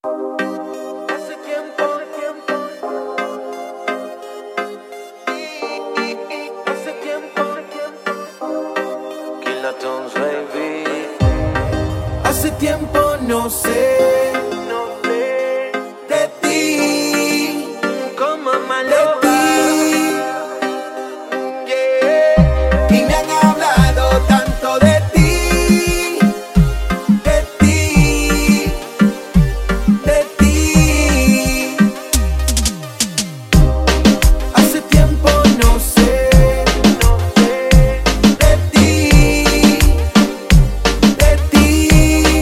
Hace tiempo, hace tiempo, Kilatones, baby. Hace tiempo no sé de ti, Como de Maloba. ti, yeah. Y me han hablado tanto de ti, de ti, de ti. Hace tiempo no sé de ti, de ti,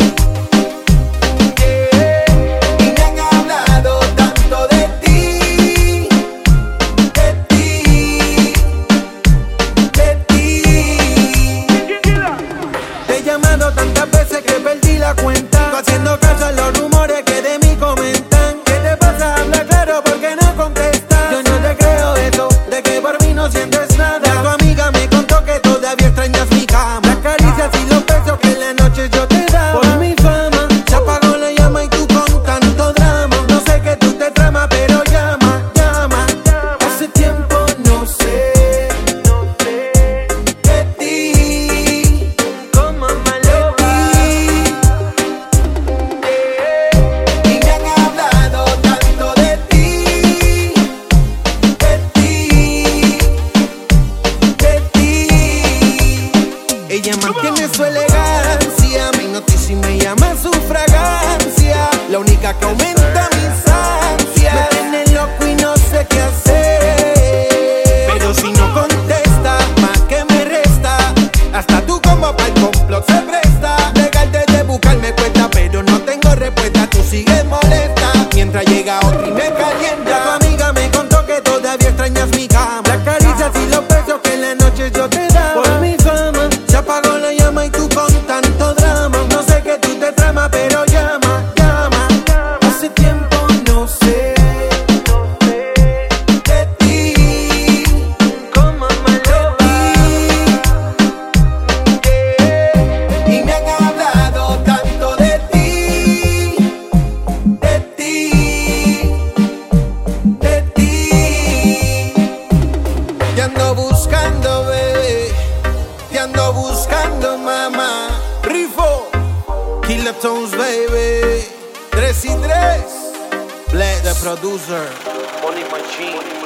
yeah. Y me han hablado tanto de ti, de ti, de ti. Te he llamado tantas veces que perdí la cuenta. Tú haciendo caso a los rumores que de mí comentan. ¿Qué te pasa? Habla claro porque no contestas. Yo no te creo eso, de que por mí no sientes nada. Tu amiga me contó que todavía extrañas mi cama, las caricias y los besos que en la noche yo te daba. Por mi fama, se apagó la llama y tú con tanto drama. No sé que tú te tramas, pero llama, llama. Hace tiempo no sé de ti, Como Maloba. y me han hablado tanto de ti, de ti, de ti. Ella mantiene su elegancia, mi noticia y me llama su fragancia, la única que aumenta mis ansias. Me tiene loco y no sé qué hacer, pero si no contesta, más que me resta. Hasta tú como para el complot se presta. Dejarte de buscar me cuesta, pero no tengo respuesta. Tú sigues molesta mientras llega otro y me calienta. Tu amiga me contó que todavía extrañas mi cama, las caricias y los besos que en la noche yo te daba. Por mi fama se apagó la llama y tú con tanto drama. No sé que tú te tramas, pero llama, llama. Hace tiempo no sé de ti, Como Maloba. y me han hablado tanto de ti, de ti, de ti. Te ando buscando, bebé, te ando buscando, mamá. Rifo, Kilatones, baby. 3 y 3, Black the producer. Money Machine.